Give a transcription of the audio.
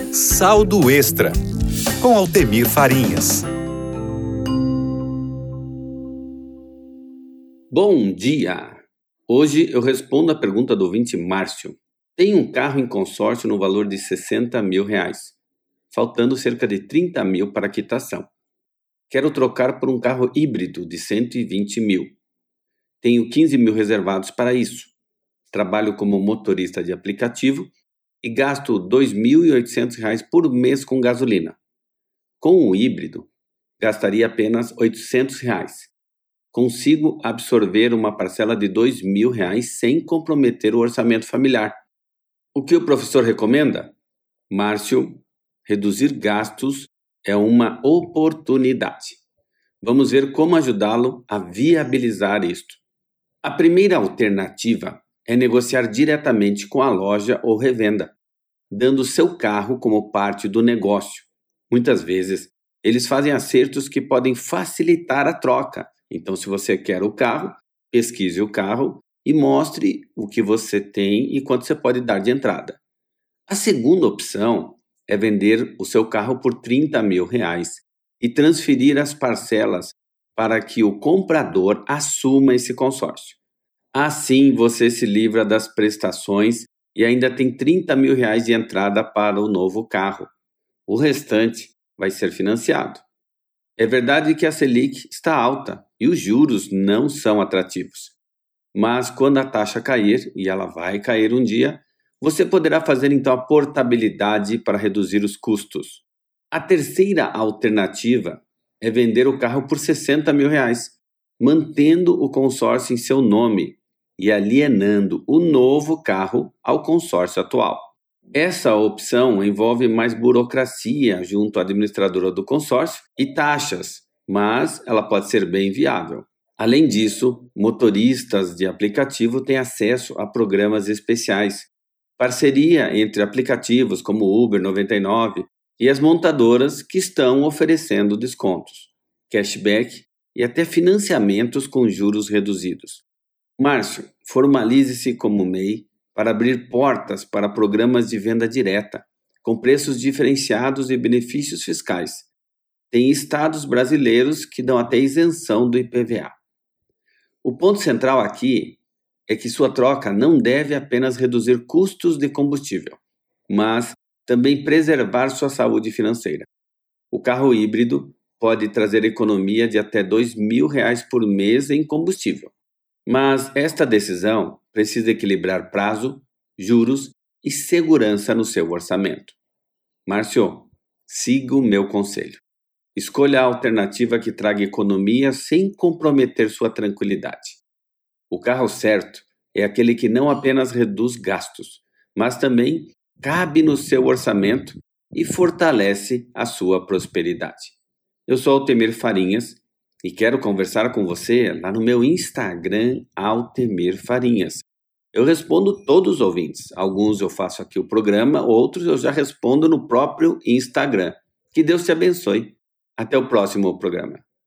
Saldo Extra, com Altemir Farinhas. Bom dia! Hoje eu respondo a pergunta do ouvinte Márcio. Tenho um carro em consórcio no valor de R$60 mil, faltando cerca de 30 mil para a quitação. Quero trocar por um carro híbrido de 120 mil. Tenho 15 mil reservados para isso. Trabalho como motorista de aplicativo e gasto R$2.800 por mês com gasolina. Com o híbrido, gastaria apenas R$800. Consigo absorver uma parcela de R$2.000 sem comprometer o orçamento familiar. O que o professor recomenda? Márcio, reduzir gastos é uma oportunidade. Vamos ver como ajudá-lo a viabilizar isto. A primeira alternativa é negociar diretamente com a loja ou revenda, dando seu carro como parte do negócio. Muitas vezes, eles fazem acertos que podem facilitar a troca. Então, se você quer o carro, pesquise o carro e mostre o que você tem e quanto você pode dar de entrada. A segunda opção é vender o seu carro por R$30 mil e transferir as parcelas para que o comprador assuma esse consórcio. Assim, você se livra das prestações e ainda tem R$30 mil de entrada para o novo carro. O restante vai ser financiado. É verdade que a Selic está alta e os juros não são atrativos. Mas quando a taxa cair, e ela vai cair um dia, você poderá fazer então a portabilidade para reduzir os custos. A terceira alternativa é vender o carro por R$60 mil, mantendo o consórcio em seu nome e alienando o novo carro ao consórcio atual. Essa opção envolve mais burocracia junto à administradora do consórcio e taxas, mas ela pode ser bem viável. Além disso, motoristas de aplicativo têm acesso a programas especiais, parceria entre aplicativos como Uber 99 e as montadoras que estão oferecendo descontos, cashback e até financiamentos com juros reduzidos. Márcio, formalize-se como MEI para abrir portas para programas de venda direta, com preços diferenciados e benefícios fiscais. Tem estados brasileiros que dão até isenção do IPVA. O ponto central aqui é que sua troca não deve apenas reduzir custos de combustível, mas também preservar sua saúde financeira. O carro híbrido pode trazer economia de até R$2.000 por mês em combustível. Mas esta decisão precisa equilibrar prazo, juros e segurança no seu orçamento. Márcio, siga o meu conselho. Escolha a alternativa que traga economia sem comprometer sua tranquilidade. O carro certo é aquele que não apenas reduz gastos, mas também cabe no seu orçamento e fortalece a sua prosperidade. Eu sou Altemir Farinhas e quero conversar com você lá no meu Instagram, Altemir Farinhas. Eu respondo todos os ouvintes. Alguns eu faço aqui o programa, outros eu já respondo no próprio Instagram. Que Deus te abençoe. Até o próximo programa.